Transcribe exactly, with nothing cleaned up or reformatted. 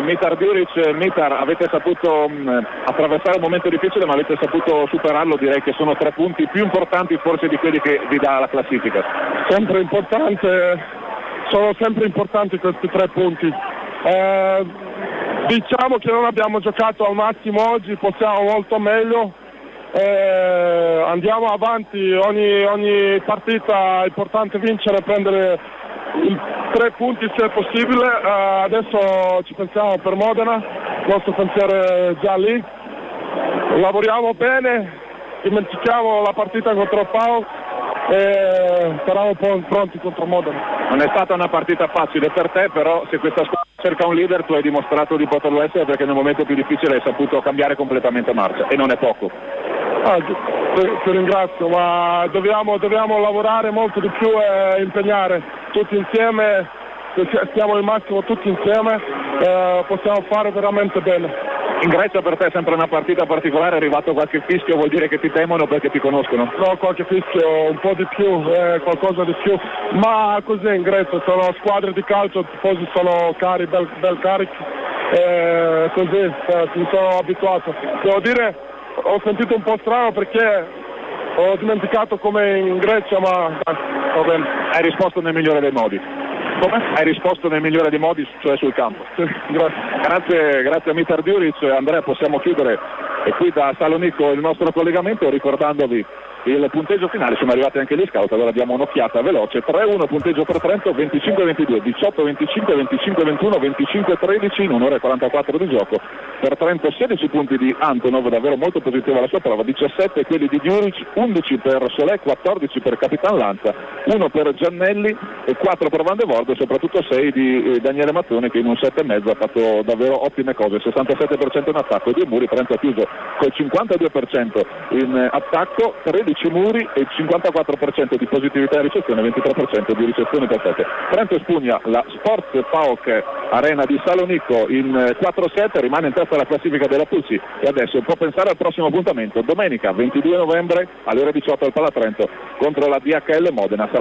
Mitar Djuric. Mitar, avete saputo mh, attraversare un momento difficile, ma avete saputo superarlo. Direi che sono tre punti più importanti forse di quelli che vi dà la classifica. Sempre importante, sono sempre importanti questi tre punti. Eh, diciamo che non abbiamo giocato al massimo oggi, possiamo molto meglio. Eh, andiamo avanti, ogni, ogni partita è importante vincere, prendere i tre punti se è possibile. Eh, adesso ci pensiamo per Modena, il nostro pensiero è già lì, lavoriamo bene, dimentichiamo la partita contro il Pau e saremo pronti contro Modena. Non è stata una partita facile per te, però se questa squadra cerca un leader tu hai dimostrato di poterlo essere, perché nel momento più difficile hai saputo cambiare completamente marcia e non è poco. Ah, ti, ti ringrazio, ma dobbiamo, dobbiamo lavorare molto di più e impegnare tutti insieme, se stiamo al massimo tutti insieme eh, possiamo fare veramente bene. In Grecia per te è sempre una partita particolare, è arrivato qualche fischio, vuol dire che ti temono perché ti conoscono? No, qualche fischio, un po' di più, eh, qualcosa di più, ma così in Grecia sono squadre di calcio, i tifosi sono cari, bel, bel carichi, eh, così eh, mi sono abituato. Devo dire, ho sentito un po' strano perché ho dimenticato come in Grecia, ma dai, va bene. Hai risposto nel migliore dei modi. Come? Hai risposto nel migliore dei modi, cioè sul campo. Sì, grazie. Grazie, grazie a Mitar Djuric. Andrea, possiamo chiudere e qui da Salonico il nostro collegamento ricordandovi il punteggio finale. Sono arrivati anche gli scout, allora diamo un'occhiata veloce. tre uno punteggio per Trento, venticinque ventidue, diciotto venticinque, venticinque ventuno, venticinque tredici in un'ora e quarantaquattro di gioco. Per Trento sedici punti di Antonov, davvero molto positiva la sua prova, diciassette quelli di Djuric, undici per Solé, quattordici per Capitan Lanza, uno per Giannelli e quattro per Van de Voorde, e soprattutto sei di eh, Daniele Mattone, che in un sette e mezzo ha fatto davvero ottime cose, sessantasette per cento in attacco, due muri. Trento ha chiuso col cinquantadue per cento in eh, attacco, tredici muri e cinquantaquattro per cento di positività in ricezione, ventitré per cento di ricezioni perfette. Trento espugna la Sports PAOK Arena di Salonico in quattro sette, rimane in testa alla classifica della Pulci e adesso può pensare al prossimo appuntamento, domenica ventidue novembre alle ore diciotto al Palatrento contro la D H L Modena.